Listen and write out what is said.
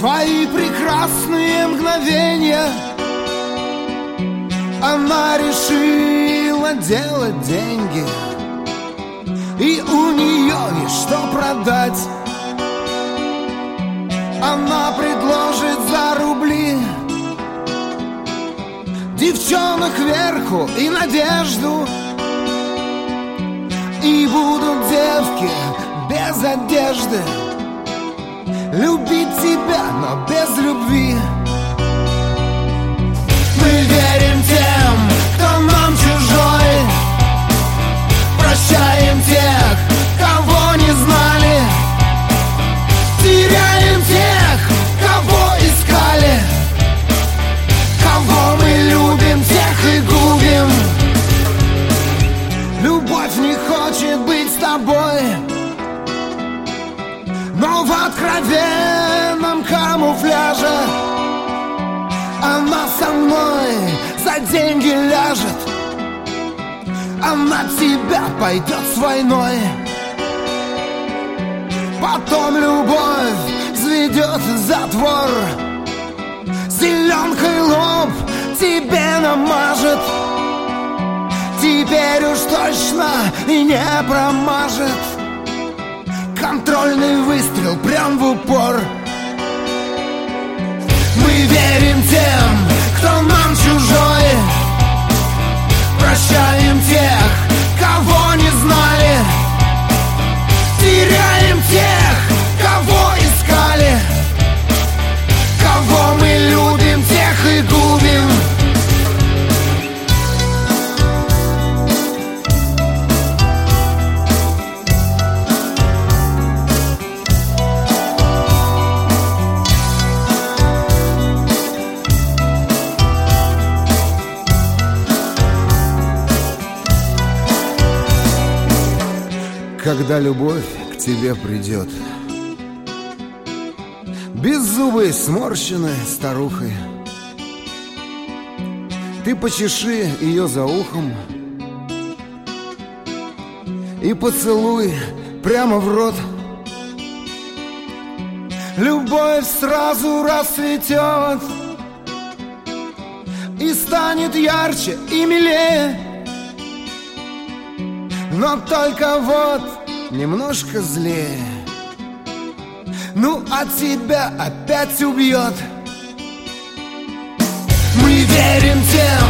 свои прекрасные мгновения она решила делать деньги, и у нее есть что продать. Она предложит за рубли девчонок кверху и надежду, и будут девки без одежды любить тебя, но без любви. Мы верим тем, кто нам чужой, прощаем тех, кого не знали, теряем тех, кого искали, кого мы любим, тех и губим. Любовь не хочет быть с тобой, но в откровенном камуфляже она со мной за деньги ляжет, она тебя пойдет с войной. Потом любовь взведет затвор, зеленкой лоб тебе намажет, теперь уж точно и не промажет. Контрольный выстрел прям в упор. Мы верим тем, кто нам чужой, прощаем тех, кого не знали, теряем тех, кого искали, кого мы любим, тех и губим. Когда любовь к тебе придет, беззубой, сморщенной старухой, ты почеши ее за ухом и поцелуй прямо в рот. Любовь сразу расцветет и станет ярче и милее. Но только вот немножко злее, ну а тебя опять убьет. Мы верим тем,